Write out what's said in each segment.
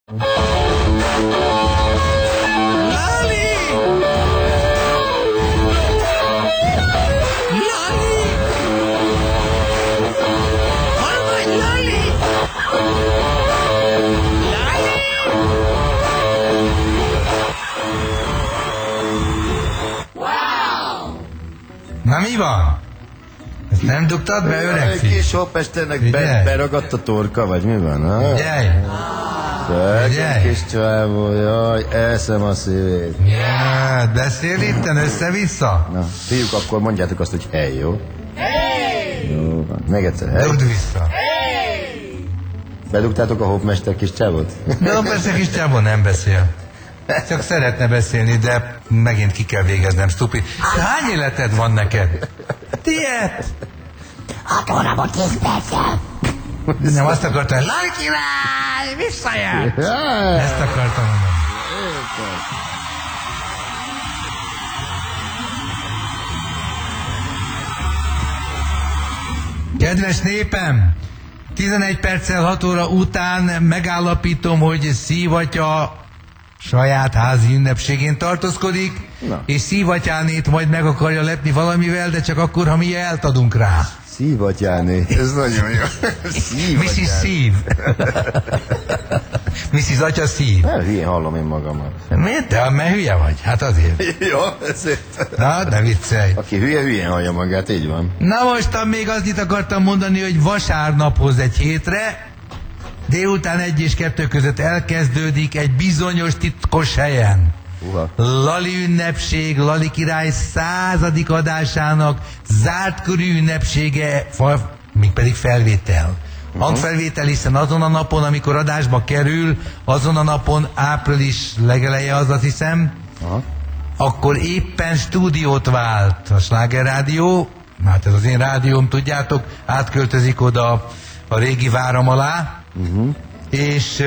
Na mi van? Ezt nem dugtad be, öreg Egy kis hopmesternek beragadt a torka, vagy mi van? Figyelj! Szegény kis csávó, jaj, elszem a szívét. Ja, beszél itten össze-vissza? Na, fiúk, akkor mondjátok azt, hogy hely, jó? Hely! Jó van, meg egyszer, hely. Dugd vissza. Hey! Bedugtátok a hopmester kis csávót? De a persze kis csávó nem beszél. Csak szeretne beszélni, de megint ki kell végeznem, stupid. Hány életed van neked? Tiet? 6 órából 10 perccel. Nem, azt akartam, Lali király, visszajön! Ezt akartam mondani. Kedves népem! 11 perccel 6 óra után megállapítom, hogy Szívatya saját házi ünnepségén tartózkodik, és Szívatyánét majd meg akarja lepni valamivel, de csak akkor, ha mi eltadunk rá. Szívatyáné, ez nagyon jó. Mrs. Szív. Mrs. Atya Szív. Hülyén hallom én magamat. Miért? Te mert hülye vagy? Hát azért. Jó, ezért. Na, de viccelj. Aki hülye, hülyén hallja magát, így van. Na mostan még azt akartam mondani, hogy vasárnaphoz egy hétre, délután 1 és 2 között elkezdődik egy bizonyos titkos helyen. Lali ünnepség, Lali király 100. adásának zárt körű ünnepsége, mégpedig felvétel. Hangfelvétel, hiszen azon a napon, amikor adásba kerül, azon a napon április legeleje az, azt hiszem, akkor éppen stúdiót vált a Sláger Rádió, hát ez az én rádióm, tudjátok, átköltözik oda a régi váram alá, és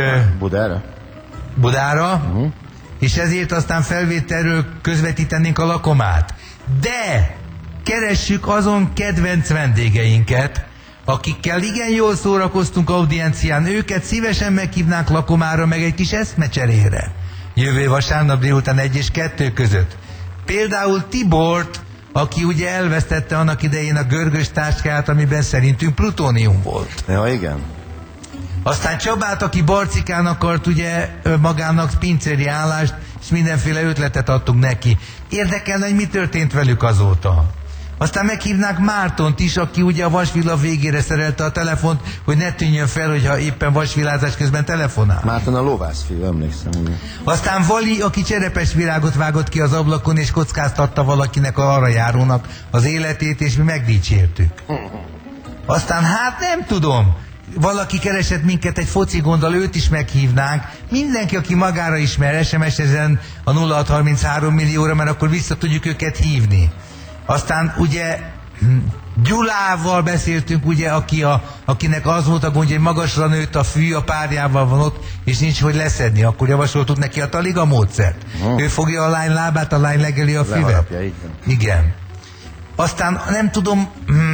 Budára, és ezért aztán felvételről közvetítenénk a lakomát. De keressük azon kedvenc vendégeinket, akikkel igen jól szórakoztunk audiencián, őket szívesen meghívnánk lakomára, meg egy kis eszmecserére. Jövő vasárnap délután 1 és 2 között. Például Tibort, aki ugye elvesztette annak idején a görgös táskát, amiben szerintünk plutónium volt. Ja, igen. Aztán Csabát, aki Barcikán akart ugye magának pincéri állást, és mindenféle ötletet adtunk neki. Érdekelne, hogy mi történt velük azóta. Aztán meghívnák Mártont is, aki ugye a vasvilla végére szerelte a telefont, hogy ne tűnjön fel, hogyha éppen vasvillázás közben telefonál. Márton a lovászfiú, emlékszem. Aztán Vali, aki cserepes virágot vágott ki az ablakon, és kockáztatta valakinek a arra járónak az életét, és mi megdicsértük. Aztán hát nem tudom, valaki keresett minket egy foci gonddal, őt is meghívnánk. Mindenki, aki magára ismer, SMS-ezen a 0633 millióra, mert akkor vissza tudjuk őket hívni. Aztán ugye Gyulával beszéltünk, ugye, akinek az volt a gondja, hogy magasra nőtt a fű, a párjával van ott, és nincs hogy leszedni. Akkor javasoltuk neki a taliga módszert. Ő fogja a lány lábát, a lány legeli a füvet. Igen. Aztán nem tudom,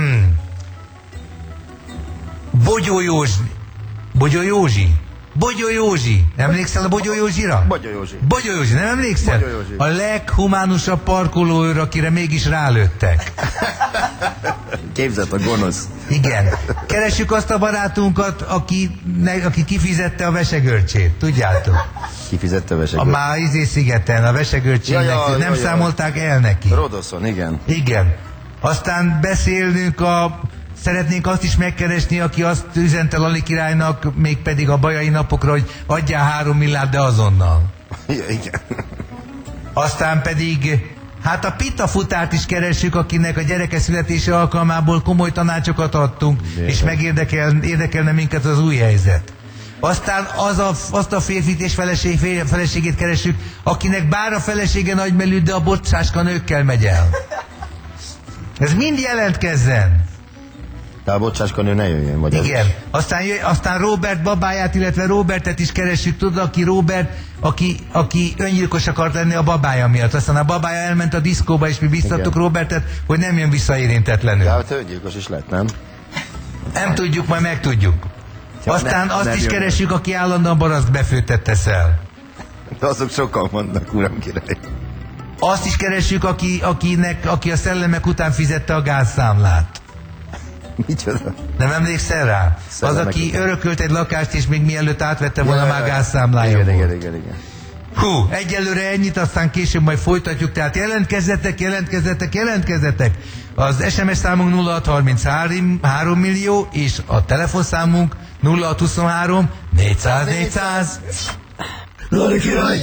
Bogyó Józsi. Emlékszel a Bogyó Józsira? Bogyó Józsi, nem emlékszel? A leghumánusabb parkolóőr, akire mégis rálőttek. Képzeld, a gonosz. Igen. Keressük azt a barátunkat, aki kifizette a vesegörcsét. Tudjátok? Kifizette a vesegörcsét? Már szigeten, a vesegörcsének. Nem számolták el neki. Rodoszon, igen. Igen. Aztán beszélnünk szeretnénk azt is megkeresni, aki azt üzente Lali királynak, mégpedig a bajai napokra, hogy adjál 3 milliárd, de azonnal. Ja, igen. Aztán pedig, hát a Pita futárt is keressük, akinek a gyereke születése alkalmából komoly tanácsokat adtunk, és megérdekelne minket az új helyzet. Aztán azt a férfit és feleségét keressük, akinek bár a felesége nagymelű, de a bocsáska nőkkel megy el. Ez mind jelentkezzen. De a bocsáskanő ne jöjjön, vagy? Igen. Aztán Robert babáját, illetve Robertet is keressük, tudod, aki Robert, aki öngyilkos akart lenni a babája miatt. Aztán a babája elment a diszkóba, és mi biztattuk Robertet, hogy nem jön vissza érintetlenül. De hát öngyilkos is lett, nem? Nem tudjuk, majd megtudjuk. Aztán azt nem is jön. keresjük, aki állandóan baraszt befőttet teszel. De azok sokan vannak, uram király. Azt is keresjük, aki a szellemek után fizette a gázszámlát. Micsoda? Nem emlékszel rá? Szellemek Az, aki után. örökölt egy lakást, és még mielőtt átvette volna, már gázszámlája igen, volt. igen. Hú, egyelőre ennyit, aztán később majd folytatjuk, tehát jelentkezzetek. Az SMS számunk 0633 millió, és a telefonszámunk 0623 400 400. Lori király!